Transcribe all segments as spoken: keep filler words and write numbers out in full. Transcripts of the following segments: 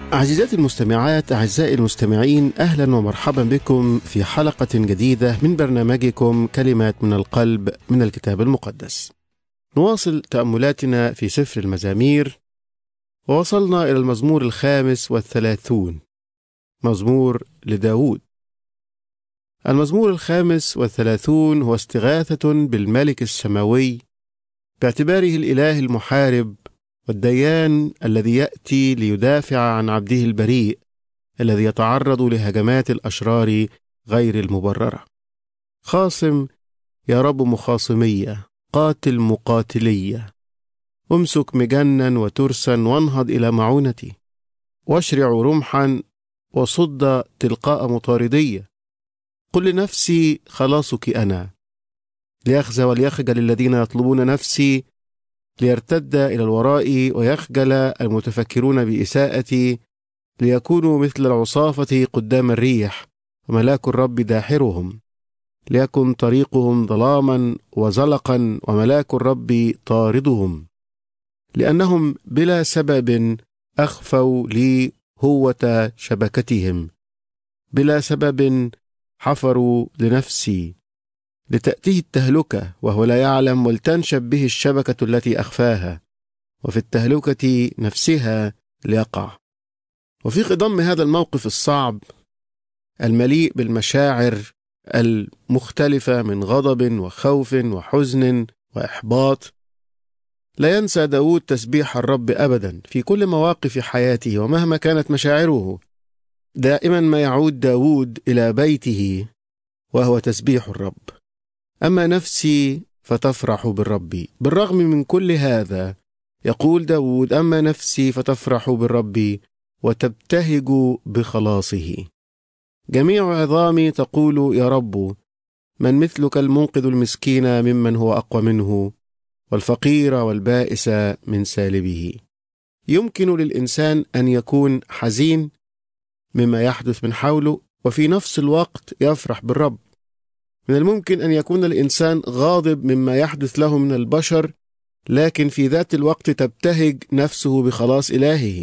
عزيزاتي المستمعات، أعزائي المستمعين، أهلا ومرحبا بكم في حلقة جديدة من برنامجكم كلمات من القلب من الكتاب المقدس. نواصل تأملاتنا في سفر المزامير، ووصلنا إلى المزمور الخامس والثلاثون، مزمور لداود. المزمور الخامس والثلاثون هو استغاثة بالملك السماوي باعتباره الإله المحارب والديان الذي يأتي ليدافع عن عبده البريء الذي يتعرض لهجمات الأشرار غير المبررة. خاصم يا رب مخاصمية، قاتل مقاتلية، امسك مجنا وترسا وانهض إلى معونتي، واشرع رمحا وصد تلقاء مطاردية. قل لنفسي خلاصك أنا، ليخزى وليخجل الذين يطلبون نفسي، ليرتد إلى الوراء ويخجل المتفكرون بإساءتي، ليكونوا مثل العصافة قدام الريح وملاك الرب داحرهم، ليكن طريقهم ظلاما وزلقا وملاك الرب طاردهم، لأنهم بلا سبب أخفوا لي هوة شبكتهم، بلا سبب حفروا لنفسي، لتأتيه التهلكة وهو لا يعلم، ولتنشب به الشبكة التي أخفاها، وفي التهلكة نفسها ليقع. وفي خضم هذا الموقف الصعب المليء بالمشاعر المختلفة من غضب وخوف وحزن وإحباط، لا ينسى داود تسبيح الرب أبدا في كل مواقف حياته، ومهما كانت مشاعره دائما ما يعود داود إلى بيته وهو تسبيح الرب. أما نفسي فتفرح بالرب. بالرغم من كل هذا يقول داود: أما نفسي فتفرح بالرب وتبتهج بخلاصه. جميع عظامي تقول يا رب، من مثلك المنقذ المسكين ممن هو أقوى منه، والفقير والبائس من سالبه. يمكن للإنسان أن يكون حزين مما يحدث من حوله وفي نفس الوقت يفرح بالرب. من الممكن أن يكون الإنسان غاضب مما يحدث له من البشر، لكن في ذات الوقت تبتهج نفسه بخلاص إلهه.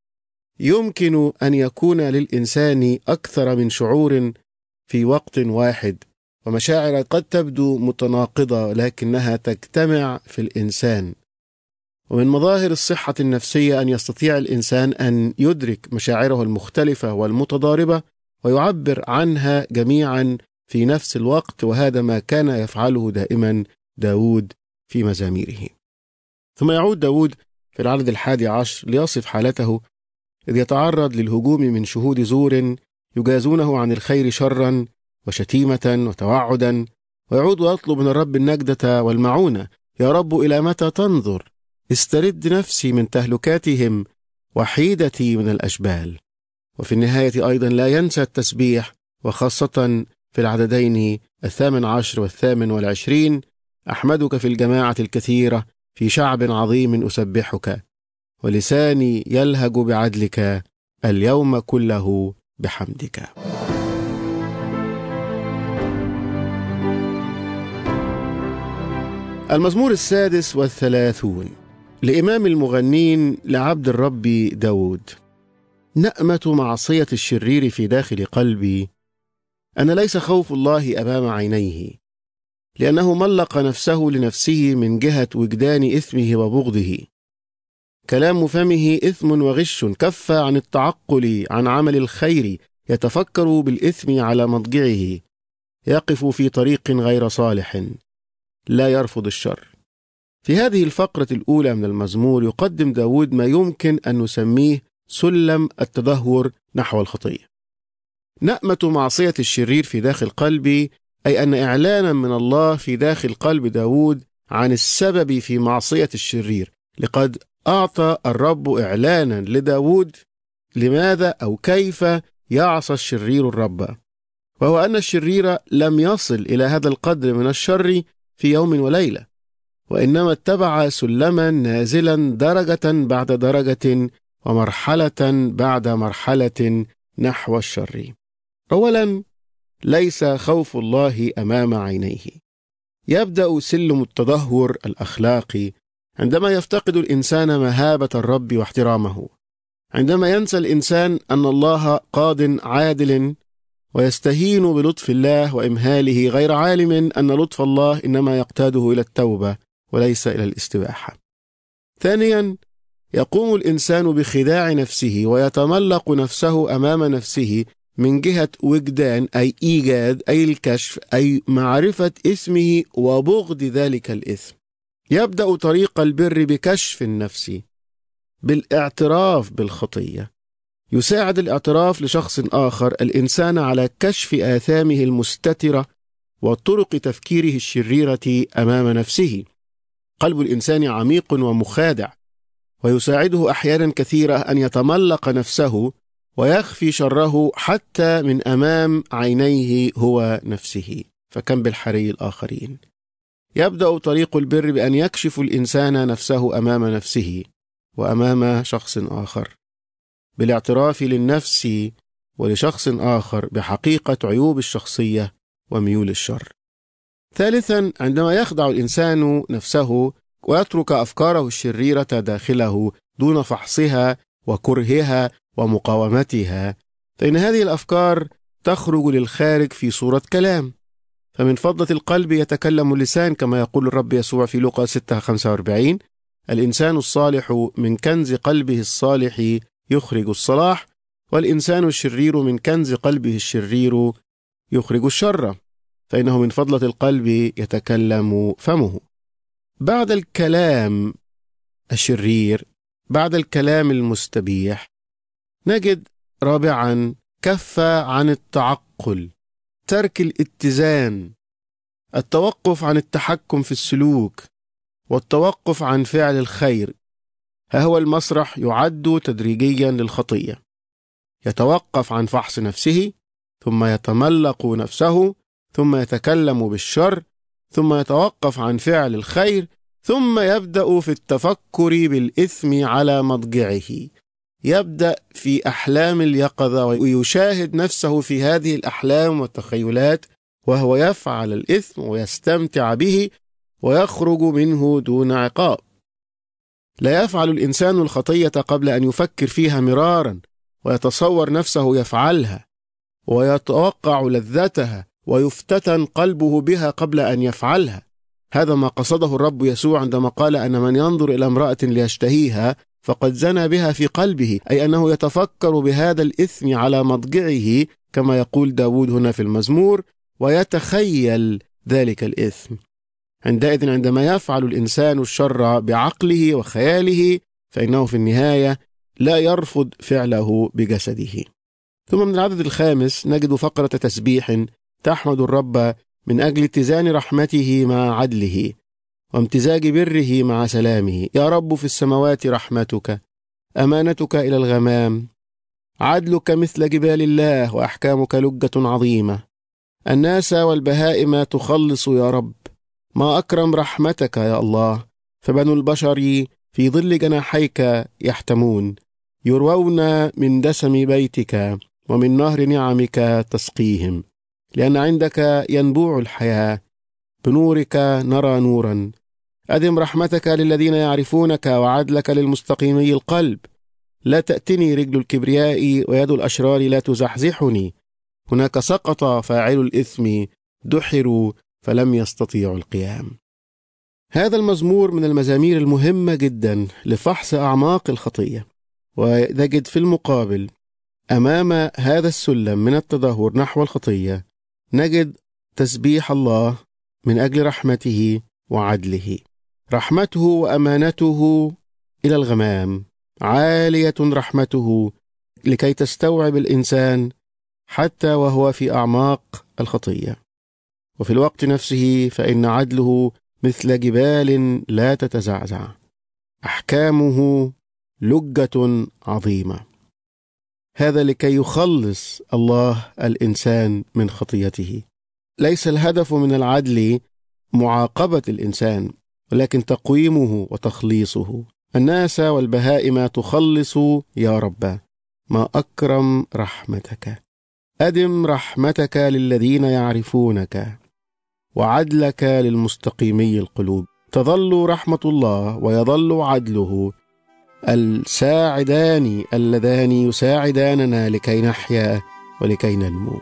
يمكن أن يكون للإنسان أكثر من شعور في وقت واحد، ومشاعر قد تبدو متناقضة لكنها تجتمع في الإنسان. ومن مظاهر الصحة النفسية أن يستطيع الإنسان أن يدرك مشاعره المختلفة والمتضاربة ويعبر عنها جميعا في نفس الوقت، وهذا ما كان يفعله دائما داود في مزاميره. ثم يعود داود في العدد الحادي عشر ليصف حالته إذ يتعرض للهجوم من شهود زور يجازونه عن الخير شرا وشتيمة وتوعدا، ويعود ويطلب من الرب النجدة والمعونة. يا رب إلى متى تنظر؟ استرد نفسي من تهلكاتهم وحيدتي من الأشبال. وفي النهاية أيضا لا ينسى التسبيح، وخاصة في العددين الثامن عشر والثامن والعشرين: أحمدك في الجماعة الكثيرة، في شعب عظيم أسبحك، ولساني يلهج بعدلك اليوم كله بحمدك. المزمور السادس والثلاثون لإمام المغنين لعبد الرب داود. نأمة معصية الشرير في داخل قلبي، أن ليس خوف الله أمام عينيه، لأنه ملق نفسه لنفسه من جهة وجدان إثمه وبغضه. كلام فمه إثم وغش، كف عن التعقل عن عمل الخير، يتفكر بالإثم على مضجعه، يقف في طريق غير صالح، لا يرفض الشر. في هذه الفقرة الأولى من المزمور يقدم داود ما يمكن أن نسميه سلم التدهور نحو الخطية. نأمة معصية الشرير في داخل قلبي، أي أن إعلانا من الله في داخل قلب داود عن السبب في معصية الشرير. لقد أعطى الرب إعلانا لداود لماذا أو كيف يعصى الشرير الرب، وهو أن الشرير لم يصل إلى هذا القدر من الشر في يوم وليلة، وإنما اتبع سلما نازلا درجة بعد درجة ومرحلة بعد مرحلة نحو الشر. أولا، ليس خوف الله أمام عينيه. يبدأ سلم التدهور الأخلاقي عندما يفتقد الإنسان مهابة الرب واحترامه، عندما ينسى الإنسان أن الله قاض عادل ويستهين بلطف الله وإمهاله، غير عالم أن لطف الله إنما يقتاده إلى التوبة وليس إلى الاستباحة. ثانيا، يقوم الإنسان بخداع نفسه ويتملق نفسه أمام نفسه من جهة وجدان، أي إيجاد، أي الكشف، أي معرفة إثمه وبغض ذلك الإثم. يبدأ طريق البر بكشف النفس، بالاعتراف بالخطية. يساعد الاعتراف لشخص آخر الإنسان على كشف آثامه المستترة وطرق تفكيره الشريرة أمام نفسه. قلب الإنسان عميق ومخادع، ويساعده أحيانا كثيرة أن يتملق نفسه ويخفي شره حتى من أمام عينيه هو نفسه، فكم بالحري الآخرين. يبدأ طريق البر بأن يكشف الإنسان نفسه أمام نفسه وأمام شخص آخر، بالاعتراف للنفس ولشخص آخر بحقيقة عيوب الشخصية وميول الشر. ثالثا، عندما يخدع الإنسان نفسه ويترك أفكاره الشريرة داخله دون فحصها وكرهها ومقاومتها، فإن هذه الأفكار تخرج للخارج في صورة كلام. فمن فضلة القلب يتكلم اللسان، كما يقول الرب يسوع في لوقا ستة خمسة وأربعين: الإنسان الصالح من كنز قلبه الصالح يخرج الصلاح، والإنسان الشرير من كنز قلبه الشرير يخرج الشر، فإنه من فضلة القلب يتكلم فمه. بعد الكلام الشرير، بعد الكلام المستبيح، نجد رابعا كف عن التعقل، ترك الاتزان، التوقف عن التحكم في السلوك، والتوقف عن فعل الخير. ها هو المسرح يعد تدريجيا للخطية. يتوقف عن فحص نفسه، ثم يتملق نفسه، ثم يتكلم بالشر، ثم يتوقف عن فعل الخير، ثم يبدأ في التفكر بالإثم على مضجعه. يبدأ في أحلام اليقظة ويشاهد نفسه في هذه الأحلام والتخيلات وهو يفعل الإثم ويستمتع به ويخرج منه دون عقاب. لا يفعل الإنسان الخطية قبل أن يفكر فيها مرارا ويتصور نفسه يفعلها ويتوقع لذتها ويفتتن قلبه بها قبل أن يفعلها. هذا ما قصده الرب يسوع عندما قال أن من ينظر إلى امرأة ليشتهيها فقد زنى بها في قلبه، أي أنه يتفكر بهذا الإثم على مضجعه كما يقول داود هنا في المزمور، ويتخيل ذلك الإثم. عندئذ عندما يفعل الإنسان الشر بعقله وخياله فإنه في النهاية لا يرفض فعله بجسده. ثم من العدد الخامس نجد فقرة تسبيح تحمد الرب من أجل اتزان رحمته مع عدله وامتزاج بره مع سلامه. يا رب في السماوات رحمتك، أمانتك إلى الغمام، عدلك مثل جبال الله، وأحكامك لجة عظيمة. الناس والبهائم تخلص يا رب، ما أكرم رحمتك يا الله. فبنو البشر في ظل جناحيك يحتمون، يروون من دسم بيتك ومن نهر نعمك تسقيهم. لأن عندك ينبوع الحياة، بنورك نرى نورا. أدم رحمتك للذين يعرفونك وعدلك للمستقيمي القلب. لا تأتني رجل الكبرياء ويد الأشرار لا تزحزحني. هناك سقط فاعل الإثم، دحروا فلم يستطيعوا القيام. هذا المزمور من المزامير المهمة جدا لفحص أعماق الخطية. ونجد في المقابل أمام هذا السلم من التدهور نحو الخطية نجد تسبيح الله من أجل رحمته وعدله. رحمته وأمانته إلى الغمام، عالية رحمته لكي تستوعب الإنسان حتى وهو في أعماق الخطية. وفي الوقت نفسه فإن عدله مثل جبال لا تتزعزع، أحكامه لجة عظيمة. هذا لكي يخلص الله الإنسان من خطيته. ليس الهدف من العدل معاقبة الإنسان، ولكن تقويمه وتخليصه. الناس والبهائم تخلص يا رب، ما أكرم رحمتك. أدم رحمتك للذين يعرفونك وعدلك للمستقيمي القلوب. تظل رحمة الله ويظل عدله الساعدان اللذان يساعداننا لكي نحيا ولكي ننمو.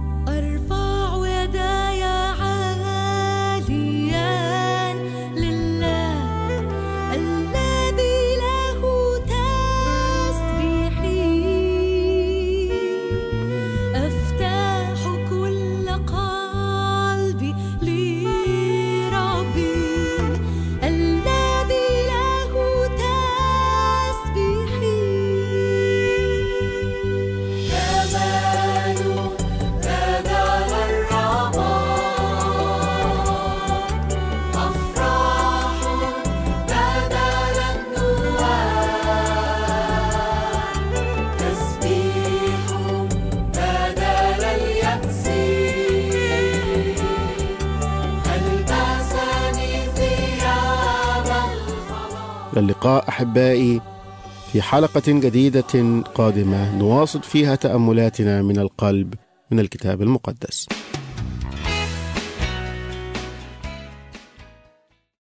اللقاء أحبائي في حلقة جديدة قادمة نواصل فيها تأملاتنا من القلب من الكتاب المقدس.